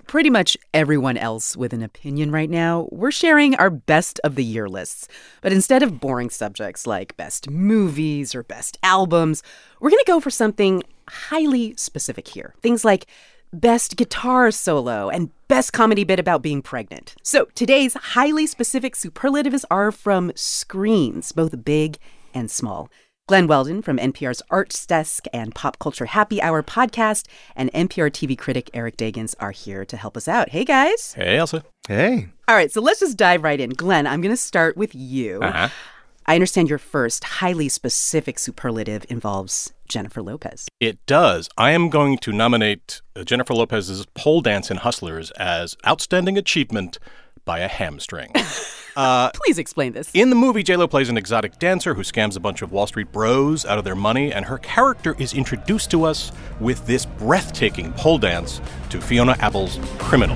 pretty much everyone else with an opinion right now, we're sharing our best of the year lists. But instead of boring subjects like best movies or best albums, we're going to go for something highly specific here. Things like best guitar solo and best comedy bit about being pregnant. So today's highly specific superlatives are from screens, both big and small. Glenn Weldon from NPR's Arts Desk and Pop Culture Happy Hour podcast and NPR TV critic Eric Deggans are here to help us out. Hey, guys. Hey, Elsa. Hey. All right, so let's just dive right in. Glenn, I'm going to start with you. Uh-huh. I understand your first highly specific superlative involves Jennifer Lopez. It does. I am going to nominate Jennifer Lopez's pole dance in Hustlers as outstanding achievement by a hamstring. Please explain this. In the movie, J-Lo plays an exotic dancer who scams a bunch of Wall Street bros out of their money, and her character is introduced to us with this breathtaking pole dance to Fiona Apple's Criminal.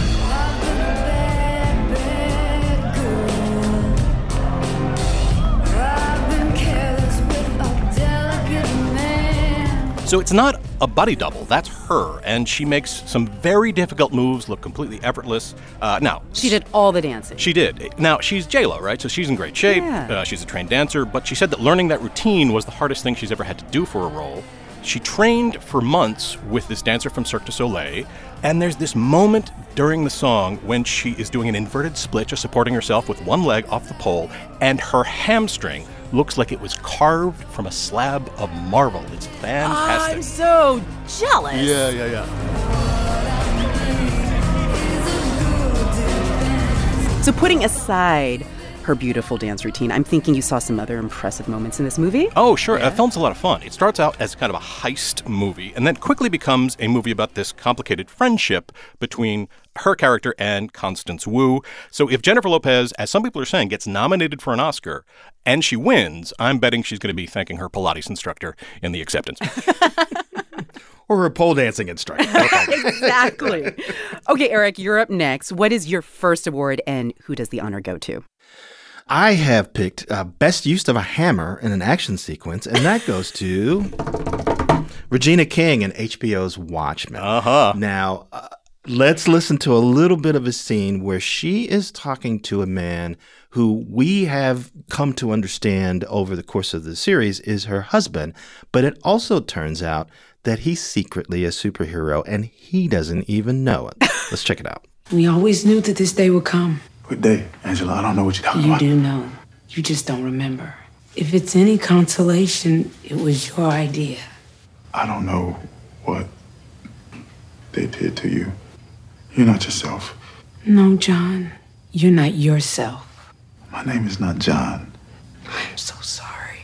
So it's not a body double. That's her. And she makes some very difficult moves look completely effortless. Now, she did all the dancing. She did. Now, she's J-Lo, right? So she's in great shape. Yeah. She's a trained dancer. But she said that learning that routine was the hardest thing she's ever had to do for a role. She trained for months with this dancer from Cirque du Soleil. And there's this moment during the song when she is doing an inverted split, just supporting herself with one leg off the pole, and her hamstring looks like it was carved from a slab of marble. It's fantastic. I'm so jealous. Yeah. So putting aside her beautiful dance routine, I'm thinking you saw some other impressive moments in this movie? Oh, sure. Yeah. The film's a lot of fun. It starts out as kind of a heist movie and then quickly becomes a movie about this complicated friendship between her character and Constance Wu. So if Jennifer Lopez, as some people are saying, gets nominated for an Oscar and she wins, I'm betting she's going to be thanking her Pilates instructor in the acceptance. Or her pole dancing instructor. Exactly. Okay, Eric, you're up next. What is your first award and who does the honor go to? I have picked best use of a hammer in an action sequence, and that goes to Regina King in HBO's Watchmen. Uh-huh. Now, let's listen to a little bit of a scene where she is talking to a man who we have come to understand over the course of the series is her husband, but it also turns out that he's secretly a superhero, and he doesn't even know it. Let's check it out. We always knew that this day would come. What day, Angela? I don't know what you're talking about. You do know. You just don't remember. If it's any consolation, it was your idea. I don't know what they did to you. You're not yourself. No, John. You're not yourself. My name is not John. I'm so sorry.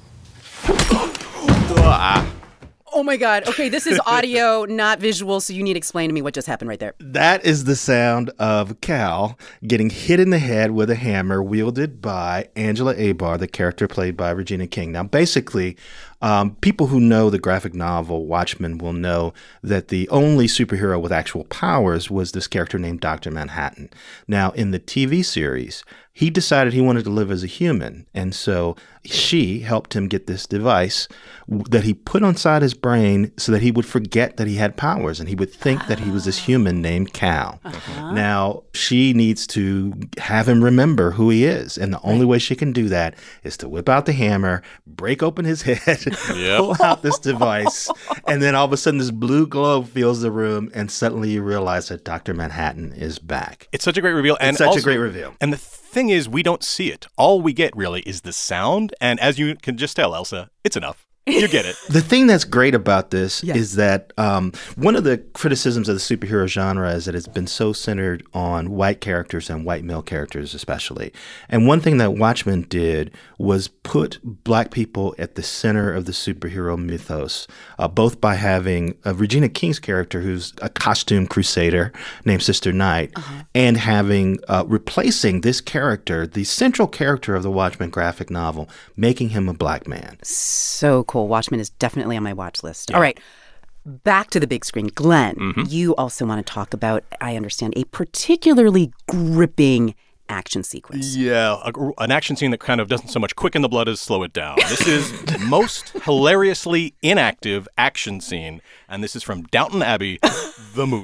Oh, my God. Okay, this is audio, not visual, so you need to explain to me what just happened right there. That is the sound of Cal getting hit in the head with a hammer wielded by Angela Abar, the character played by Regina King. Now, basically, people who know the graphic novel Watchmen will know that the only superhero with actual powers was this character named Dr. Manhattan. Now, in the TV series, he decided he wanted to live as a human, and so she helped him get this device that he put inside his brain so that he would forget that he had powers, and he would think that he was this human named Cal. Uh-huh. Now, she needs to have him remember who he is, and the only way she can do that is to whip out the hammer, break open his head, pull out this device, and then all of a sudden this blue glow fills the room, and suddenly you realize that Dr. Manhattan is back. It's such a great reveal. And such a great reveal. And the thing is, we don't see it. All we get, really, is the sound. And as you can just tell, Elsa, it's enough. You get it. The thing that's great about this is that one of the criticisms of the superhero genre is that it's been so centered on white characters and white male characters especially. And one thing that Watchmen did was put black people at the center of the superhero mythos, both by having Regina King's character, who's a costume crusader named Sister Night, and having replacing this character, the central character of the Watchmen graphic novel, making him a black man. So cool. Watchmen is definitely on my watch list. Yeah. All right. Back to the big screen. Glenn, you also want to talk about, I understand, a particularly gripping action sequence. Yeah, an action scene that kind of doesn't so much quicken the blood as slow it down. This is the most hilariously inactive action scene, and this is from Downton Abbey, the movie.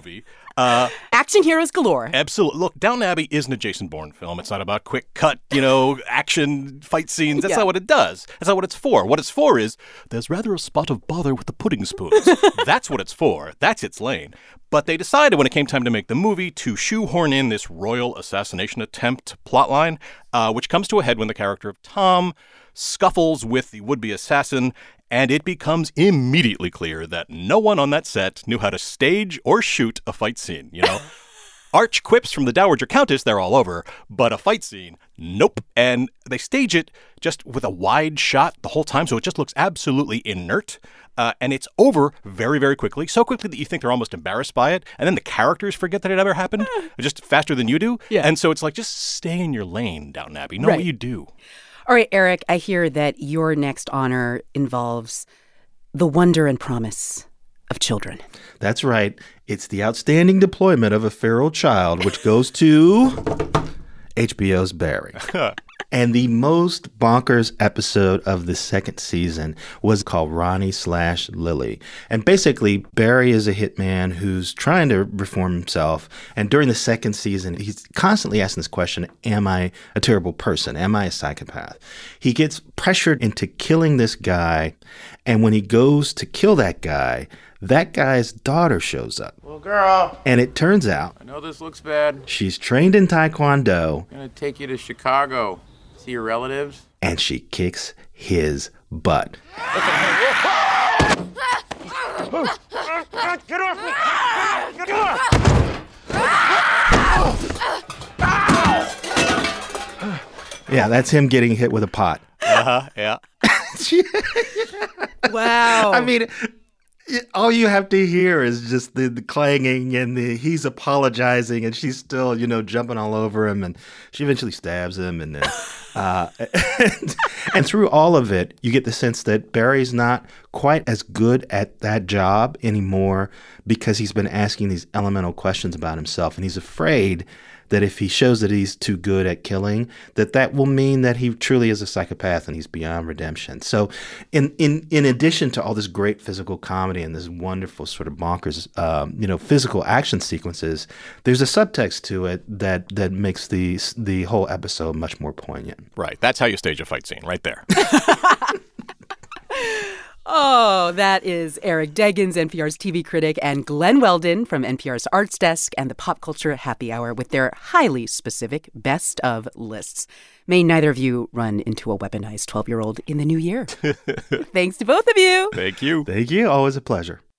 Action heroes galore. Absolutely. Look, Downton Abbey isn't a Jason Bourne film. It's not about quick cut, action fight scenes. That's not what it does. That's not what it's for. What it's for is there's rather a spot of bother with the pudding spoons. That's what it's for. That's its lane. But they decided when it came time to make the movie to shoehorn in this royal assassination attempt plotline, which comes to a head when the character of Tom scuffles with the would-be assassin, and it becomes immediately clear that no one on that set knew how to stage or shoot a fight scene, Arch quips from the Dowager Countess, they're all over, but a fight scene, nope. And they stage it just with a wide shot the whole time, so it just looks absolutely inert. And it's over very, very quickly, so quickly that you think they're almost embarrassed by it. And then the characters forget that it ever happened, just faster than you do. Yeah. And so it's like, just stay in your lane, Downton Abbey. Know what you do. All right, Eric, I hear that your next honor involves the wonder and promise of children. That's right. It's the outstanding deployment of a feral child, which goes to HBO's Barry. And the most bonkers episode of the second season was called Ronnie/Lily. And basically, Barry is a hitman who's trying to reform himself. And during the second season, he's constantly asking this question, am I a terrible person? Am I a psychopath? He gets pressured into killing this guy. And when he goes to kill that guy's daughter shows up. Little girl. And it turns out I know this looks bad. she's trained in Taekwondo. I'm going to take you to Chicago. See your relatives. And she kicks his butt. Get off me! Get off! Yeah, that's him getting hit with a pot. Yeah. Wow. I mean, all you have to hear is just the clanging and he's apologizing and she's still, jumping all over him, and she eventually stabs him. And then, and through all of it, you get the sense that Barry's not quite as good at that job anymore because he's been asking these elemental questions about himself, and he's afraid that if he shows that he's too good at killing, that will mean that he truly is a psychopath and he's beyond redemption. So in addition to all this great physical comedy and this wonderful sort of bonkers, physical action sequences, there's a subtext to it that makes the whole episode much more poignant. Right. That's how you stage a fight scene, right there. Oh, that is Eric Deggans, NPR's TV critic, and Glenn Weldon from NPR's Arts Desk and the Pop Culture Happy Hour with their highly specific best of lists. May neither of you run into a weaponized 12-year-old in the new year. Thanks to both of you. Thank you. Thank you. Always a pleasure.